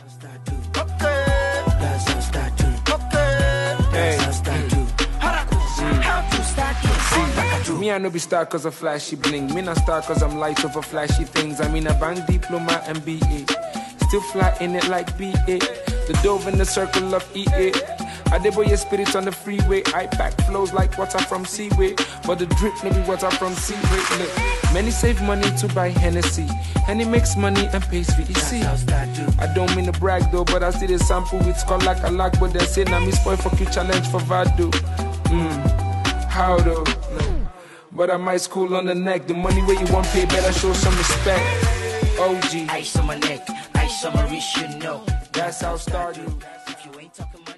Me, I no be star cause of flashy bling. Me not star cause I'm light over flashy things. I mean a bank diploma and BA. Still fly in it like BA. The dove in the circle of EA. I deboy your spirit on the freeway. I pack flows like water from Seaway. But the drip no be water from Seaway. Look, many save money to buy Hennessy. Henny makes money and pays VEC. I don't mean to brag though, but I see the sample with skull like a lock. But they say now me spoil fuck you challenge for Vado. How though? But I might school on the neck. The money where you want pay, better show some respect. OG. Ice on my neck, ice on my wrist, you know. That's how I started. If you ain't talking money.